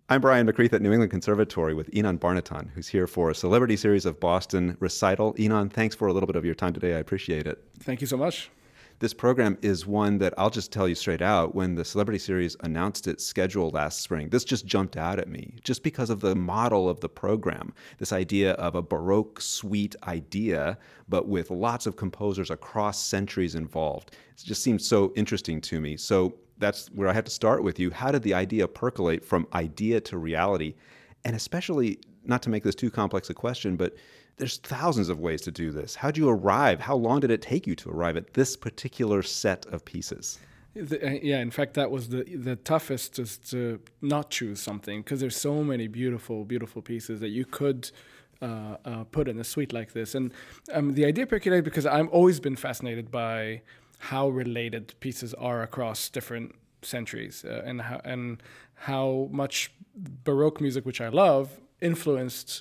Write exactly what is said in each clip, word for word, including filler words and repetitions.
I'm Brian McCreath at New England Conservatory with Ynon Barnaton, who's here for a Celebrity Series of Boston recital. Ynon, thanks for a little bit of your time today. I appreciate it. Thank you so much. This program is one that I'll just tell you straight out. When the Celebrity Series announced its schedule last spring, this just jumped out at me just because of the model of the program. This idea of a Baroque suite idea, but with lots of composers across centuries involved. It just seemed so interesting to me. So that's where I had to start with you. How did the idea percolate from idea to reality? And especially, not to make this too complex a question, but there's thousands of ways to do this. How'd you arrive? How long did it take you to arrive at this particular set of pieces? The, yeah, in fact, that was the the toughest, is to not choose something, because there's so many beautiful, beautiful pieces that you could uh, uh, put in a suite like this. And um, the idea percolated because I've always been fascinated by how related pieces are across different centuries, uh, and how and how much Baroque music, which I love, influenced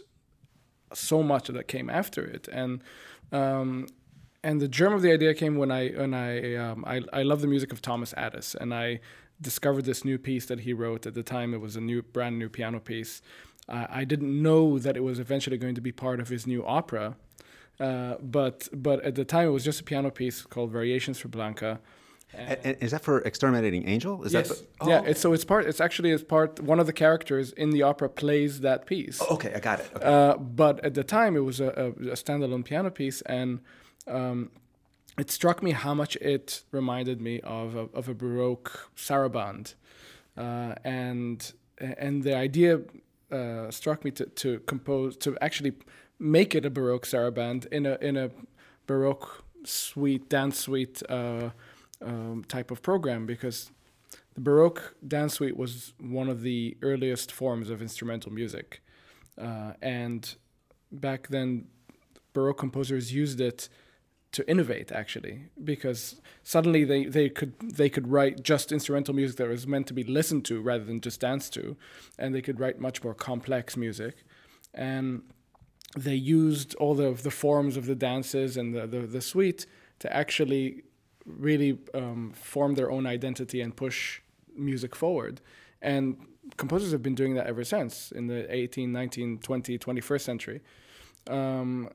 so much that came after it. And um, and the germ of the idea came when I when I um, I, I love the music of Thomas Addis, and I discovered this new piece that he wrote at the time. It was a new, brand new piano piece. Uh, I didn't know that it was eventually going to be part of his new opera. Uh, but but at the time, it was just a piano piece called Variations for Blanca. And, and is that for Exterminating Angel? Is yes. that the, oh. Yeah. It's, so it's part. It's actually as part. One of the characters in the opera plays that piece. Oh, okay, I got it. Okay. Uh, but at the time, it was a, a, a standalone piano piece, and um, it struck me how much it reminded me of a, of a Baroque saraband, uh, and and the idea uh, struck me to, to compose to actually make it a Baroque saraband in a in a Baroque suite, dance suite uh, um, type of program, because the Baroque dance suite was one of the earliest forms of instrumental music, uh, and back then Baroque composers used it to innovate, actually, because suddenly they, they could they could write just instrumental music that was meant to be listened to rather than just danced to, and they could write much more complex music, and they used all the the forms of the dances and the, the, the suite to actually really um, form their own identity and push music forward. And composers have been doing that ever since, in the eighteenth, nineteenth, twentieth, twenty-first century, um,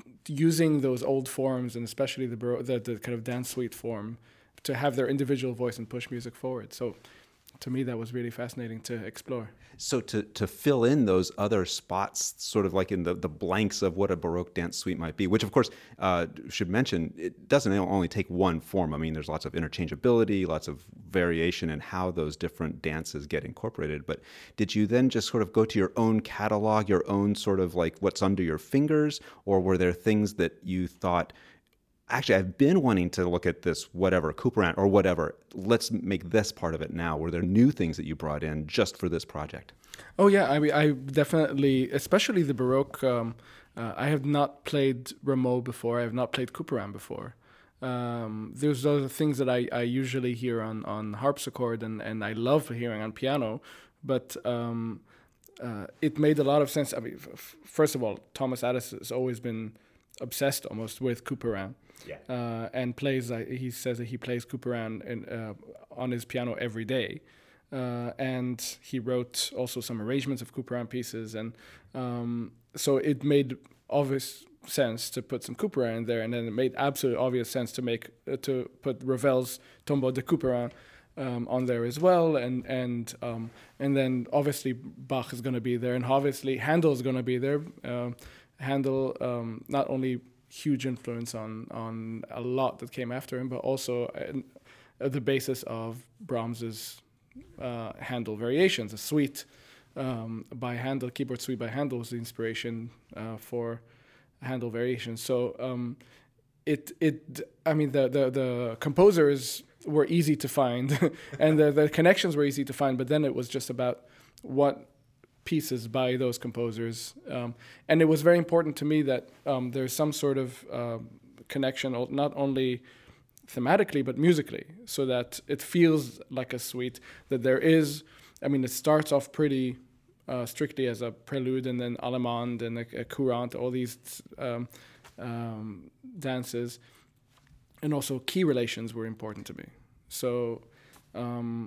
using those old forms, and especially the, the the kind of dance suite form, to have their individual voice and push music forward. So to me, that was really fascinating to explore. So to, to fill in those other spots, sort of like in the, the blanks of what a Baroque dance suite might be, which of course, uh, should mention, it doesn't only take one form. I mean, there's lots of interchangeability, lots of variation in how those different dances get incorporated. But did you then just sort of go to your own catalog, your own sort of like what's under your fingers, or were there things that you thought, actually, I've been wanting to look at this, whatever, Couperin or whatever. Let's make this part of it now. Were there new things that you brought in just for this project? Oh, yeah. I mean, I definitely, especially the Baroque, um, uh, I have not played Rameau before. I have not played Couperin before. Um, there's those things that I, I usually hear on, on harpsichord, and, and I love hearing on piano. But um, uh, it made a lot of sense. I mean, f- first of all, Thomas Addis has always been obsessed almost with Couperin. Yeah. Uh, and plays, uh, he says that he plays Couperin in, uh, on his piano every day. Uh, and he wrote also some arrangements of Couperin pieces. And um, so it made obvious sense to put some Couperin in there. And then it made absolutely obvious sense to make uh, to put Ravel's Tombeau de Couperin um, on there as well. And and um, and then obviously Bach is going to be there. And obviously Handel is going to be there. Uh, Handel um, not only huge influence on on a lot that came after him, but also uh, the basis of Brahms's uh, Handel Variations, a suite um, by Handel, keyboard suite by Handel was the inspiration uh, for Handel Variations. So um, it it I mean the the the composers were easy to find, and the the connections were easy to find, but then it was just about what pieces by those composers, um, and it was very important to me that um, there's some sort of uh, connection, not only thematically but musically, so that it feels like a suite. That there is, I mean, it starts off pretty uh, strictly as a prelude, and then allemande and a, a courante, all these um, um, dances, and also key relations were important to me. So. Um,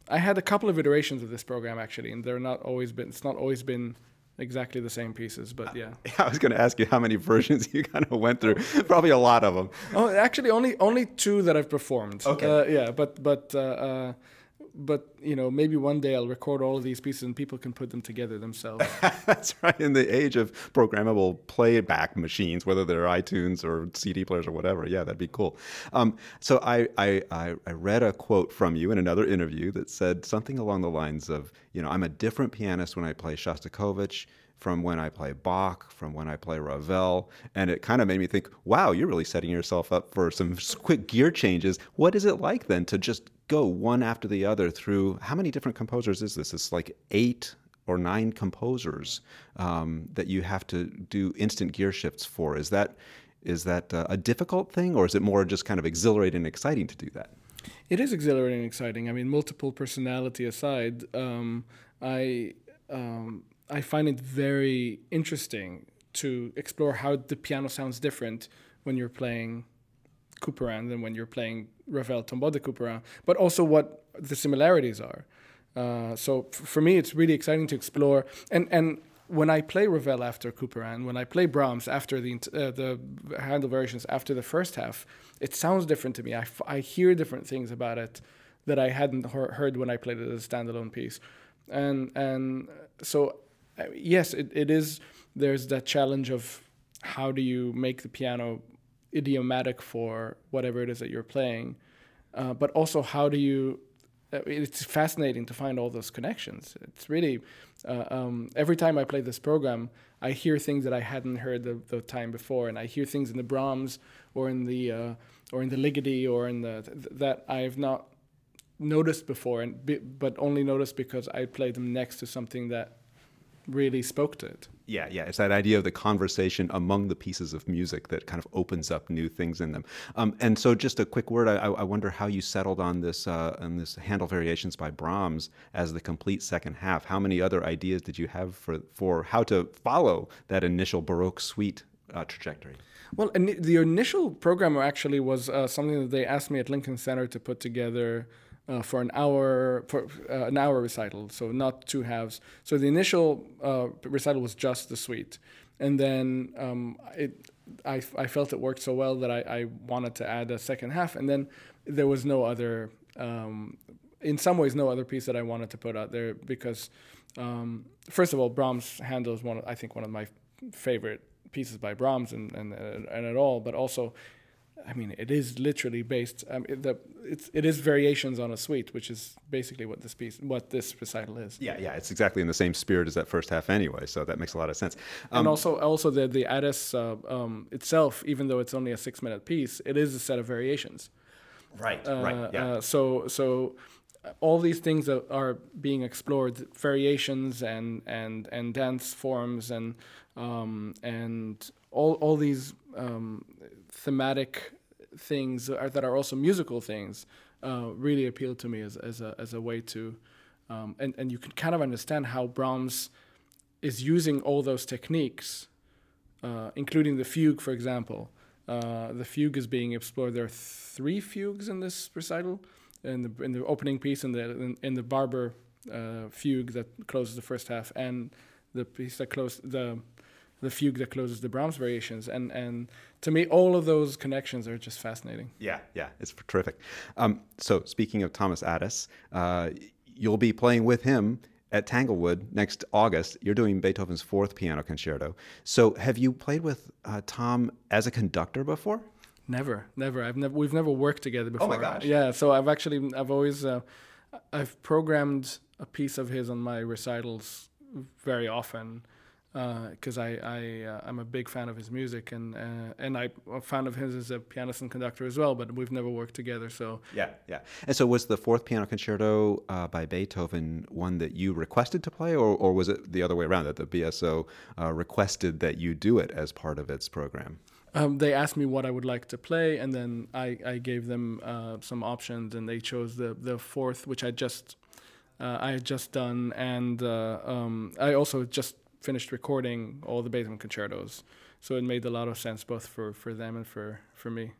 I had a couple of iterations of this program actually, and they're not always been. It's not always been exactly the same pieces, but yeah. I was going to ask you how many versions you kind of went through. Probably a lot of them. Oh, actually, only only two that I've performed. Okay. Uh, yeah, but but uh, uh, but you know, maybe one day I'll record all of these pieces and people can put them together themselves. That's right. In the age of programmable playback machines, whether they're iTunes or C D players or whatever, yeah, that'd be cool. Um, so I, I I I read a quote from you in another interview that said something along the lines of, you know, I'm a different pianist when I play Shostakovich from when I play Bach, from when I play Ravel. And it kind of made me think, wow, you're really setting yourself up for some quick gear changes. What is it like then to just go one after the other through, how many different composers is this? It's like eight or nine composers um, that you have to do instant gear shifts for. Is that is that uh, a difficult thing, or is it more just kind of exhilarating and exciting to do that? It is exhilarating and exciting. I mean, multiple personality aside, um, I... Um, I find it very interesting to explore how the piano sounds different when you're playing Couperin than when you're playing Ravel Tombeau de Couperin, but also what the similarities are. Uh, so f- for me, it's really exciting to explore. And, and when I play Ravel after Couperin, when I play Brahms after the uh, the Handel variations after the first half, it sounds different to me. I, f- I hear different things about it that I hadn't he- heard when I played it as a standalone piece. And and so... Yes, it, it is. There's that challenge of how do you make the piano idiomatic for whatever it is that you're playing, uh, but also how do you. Uh, it's fascinating to find all those connections. It's really uh, um, every time I play this program, I hear things that I hadn't heard the, the time before, and I hear things in the Brahms or in the uh, or in the Ligeti or in the th- that I've not noticed before, and be, but only noticed because I played them next to something that really spoke to it. Yeah, yeah. It's that idea of the conversation among the pieces of music that kind of opens up new things in them. Um, and so, just a quick word. I, I wonder how you settled on this uh, on this Handel Variations by Brahms as the complete second half. How many other ideas did you have for for how to follow that initial Baroque suite uh, trajectory? Well, in, the initial program actually was uh, something that they asked me at Lincoln Center to put together. Uh, for an hour, for uh, an hour recital, so not two halves. So the initial uh, recital was just the suite, and then um, it, I, I felt it worked so well that I, I wanted to add a second half, and then there was no other, um, in some ways, no other piece that I wanted to put out there because, um, first of all, Brahms Handel is one, of, I think, one of my favorite pieces by Brahms and and and at all, but also. I mean, it is literally based. Um, it, the, it's it is variations on a suite, which is basically what this piece, what this recital is. Yeah, yeah, it's exactly in the same spirit as that first half, anyway. So that makes a lot of sense. Um, and also, also the the Addis uh, um, itself, even though it's only a six minute piece, it is a set of variations. Right, uh, right, yeah. Uh, so so. All these things that are being explored, variations and and and dance forms and um, and all all these um, thematic things are, that are also musical things, uh, really appeal to me as as a as a way to, um, and and you can kind of understand how Brahms is using all those techniques, uh, including the fugue, for example. Uh, the fugue is being explored. There are three fugues in this recital. In the in the opening piece, in the in, in the Barber uh, fugue that closes the first half, and the piece that closes the the fugue that closes the Brahms variations, and and to me, all of those connections are just fascinating. Yeah, yeah, it's terrific. Um, so speaking of Thomas Addis, uh, you'll be playing with him at Tanglewood next August. You're doing Beethoven's Fourth Piano Concerto. So have you played with uh, Tom as a conductor before? Never, never. I've never. We've never worked together before. Oh my gosh! Yeah. So I've actually, I've always, uh, I've programmed a piece of his on my recitals very often because uh, I, I, uh, I'm a big fan of his music and uh, and I'm a fan of his as a pianist and conductor as well. But we've never worked together. So yeah, yeah. And so was the Fourth Piano Concerto uh, by Beethoven one that you requested to play, or or was it the other way around, that the B S O uh, requested that you do it as part of its program? Um, they asked me what I would like to play, and then I, I gave them uh, some options, and they chose the, the fourth, which I just uh, I had just done, and uh, um, I also just finished recording all the Beethoven concertos, so it made a lot of sense both for, for them and for, for me.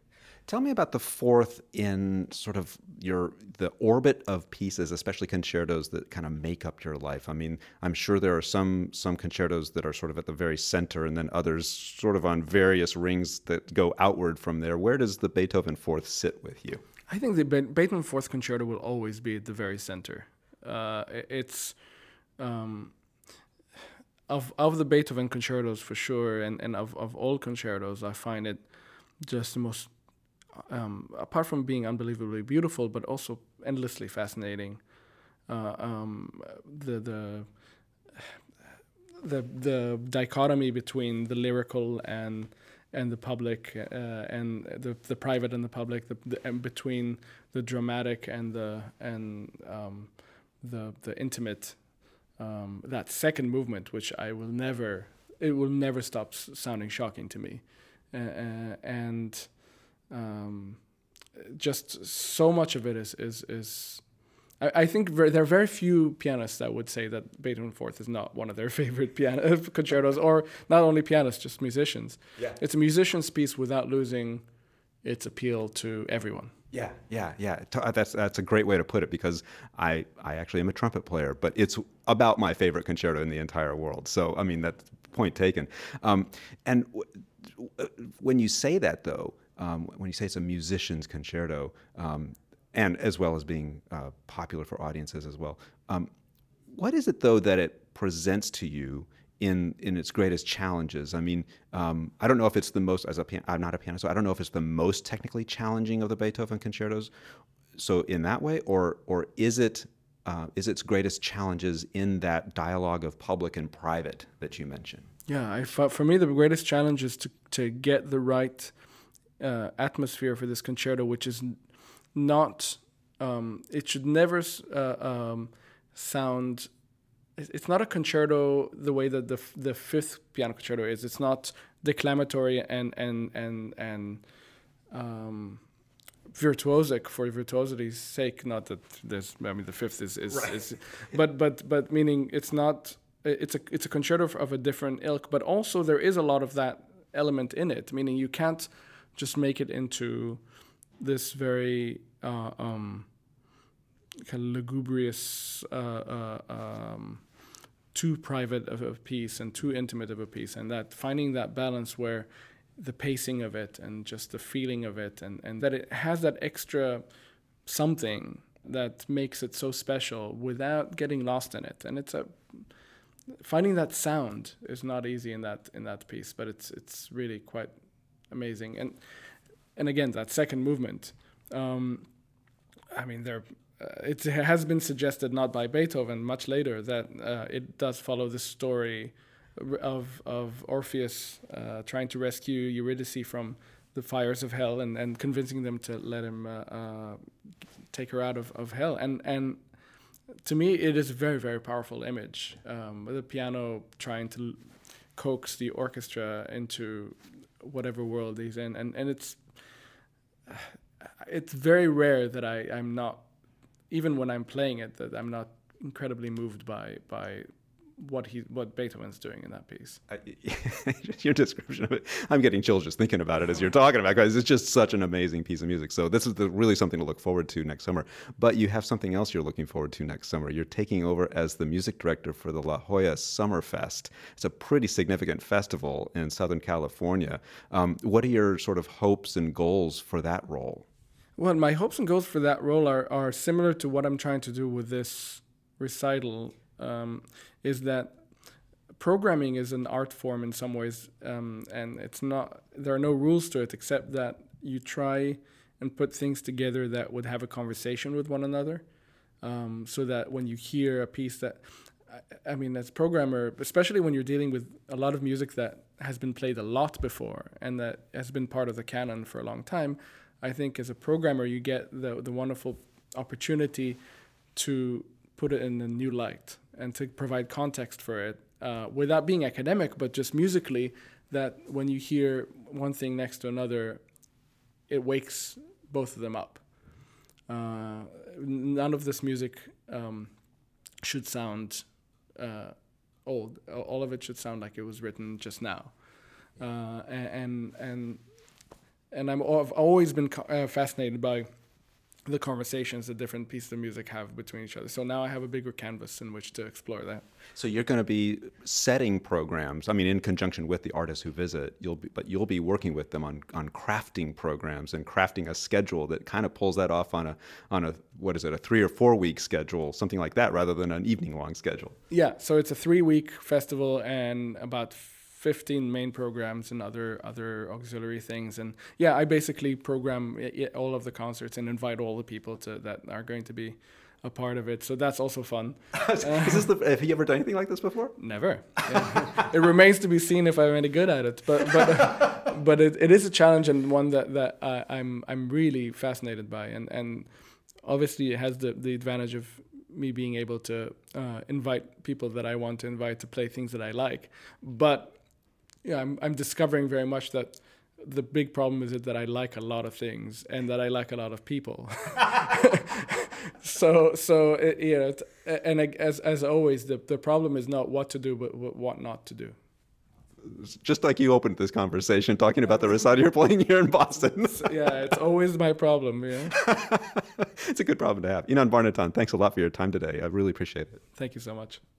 Tell me about the fourth in sort of your the orbit of pieces, especially concertos that kind of make up your life. I mean, I'm sure there are some some concertos that are sort of at the very center, and then others sort of on various rings that go outward from there. Where does the Beethoven Fourth sit with you? I think the Be- Beethoven Fourth Concerto will always be at the very center. Uh, it's um, of of the Beethoven concertos for sure, and, and of, of all concertos, I find it just the most, um, apart from being unbelievably beautiful, but also endlessly fascinating. Uh, um, the the the the dichotomy between the lyrical and and the public, uh, and the the private and the public, the, the and between the dramatic and the and um, the the intimate. Um, that second movement, which I will never, it will never stop s- sounding shocking to me, uh, uh, and um, just so much of it is is is. I, I think ver- there are very few pianists that would say that Beethoven Fourth is not one of their favorite piano concertos, or not only pianists, just musicians. Yeah. It's a musician's piece without losing its appeal to everyone. Yeah, yeah, yeah. That's that's a great way to put it, because I I actually am a trumpet player, but it's about my favorite concerto in the entire world. So I mean, that's point taken. Um, and w- when you say that, though, um, when you say it's a musician's concerto, um, and as well as being uh, popular for audiences as well, um, what is it though that it presents to you in in its greatest challenges? I mean, um, I don't know if it's the most, as a pian- I'm not a pianist, so I don't know if it's the most technically challenging of the Beethoven concertos. So in that way, or or is it uh, is its greatest challenges in that dialogue of public and private that you mentioned? Yeah, I thought for me the greatest challenge is to to get the right uh, atmosphere for this concerto, which is n- not. Um, it should never uh, um, sound. It's not a concerto the way that the f- the fifth piano concerto is. It's not declamatory and and and and um, virtuosic for virtuosity's sake. Not that there's. I mean, the fifth is is, Right. is but but but meaning it's not. It's a it's a concerto of a different ilk, but also there is a lot of that element in it. Meaning you can't just make it into this very uh, um, kind of lugubrious. Uh, uh, um, too private of a piece and too intimate of a piece, and that finding that balance where the pacing of it and just the feeling of it, and, and that it has that extra something that makes it so special without getting lost in it. And it's a finding that sound is not easy in that in that piece, but it's it's really quite amazing. And and again, that second movement, um, I mean, there. Uh, it has been suggested, not by Beethoven, much later, that uh, it does follow the story of of Orpheus uh, trying to rescue Eurydice from the fires of hell, and, and convincing them to let him uh, uh, take her out of, of hell. And and to me, it is a very, very powerful image. Um, with the piano trying to coax the orchestra into whatever world he's in. And, and it's it's very rare that I, I'm not, even when I'm playing it, that I'm not incredibly moved by by what he what Beethoven's doing in that piece. I, your description of it, I'm getting chills just thinking about it as you're talking about it, because it's just such an amazing piece of music. So this is the, really something to look forward to next summer. But you have something else you're looking forward to next summer. You're taking over as the music director for the La Jolla Summerfest. It's a pretty significant festival in Southern California. Um, what are your sort of hopes and goals for that role? Well, my hopes and goals for that role are, are similar to what I'm trying to do with this recital, um, is that programming is an art form in some ways, um, and it's not, there are no rules to it except that you try and put things together that would have a conversation with one another, um, so that when you hear a piece that, I, I mean, as a programmer, especially when you're dealing with a lot of music that has been played a lot before and that has been part of the canon for a long time, I think as a programmer, you get the the wonderful opportunity to put it in a new light and to provide context for it uh, without being academic, but just musically, that when you hear one thing next to another, it wakes both of them up. Uh, none of this music um, should sound uh, old. All of it should sound like it was written just now. Uh, and and and I'm I've always been uh, fascinated by the conversations that different pieces of music have between each other. So now I have a bigger canvas in which to explore that. So you're going to be setting programs. I mean, in conjunction with the artists who visit, you'll be, but you'll be working with them on on crafting programs and crafting a schedule that kind of pulls that off on a on a what is it, a three or four week schedule, something like that, rather than an evening long schedule. Yeah. So it's a three week festival and about fifteen main programs and other other auxiliary things. And yeah, I basically program all of the concerts and invite all the people to that are going to be a part of it. So that's also fun. Is this the, have you ever done anything like this before? Never. Yeah. It remains to be seen if I'm any good at it. But but uh, but it, it is a challenge, and one that that uh, I'm I'm really fascinated by. And and obviously it has the the advantage of me being able to uh, invite people that I want to invite to play things that I like. But yeah, I'm I'm discovering very much that the big problem is that I like a lot of things and that I like a lot of people. so so it, you know, and as as always, the the problem is not what to do, but what not to do. Just like you opened this conversation talking about the recital you're playing here in Boston. Yeah, it's always my problem. Yeah, it's a good problem to have. Yinan Barnatan, thanks a lot for your time today. I really appreciate it. Thank you so much.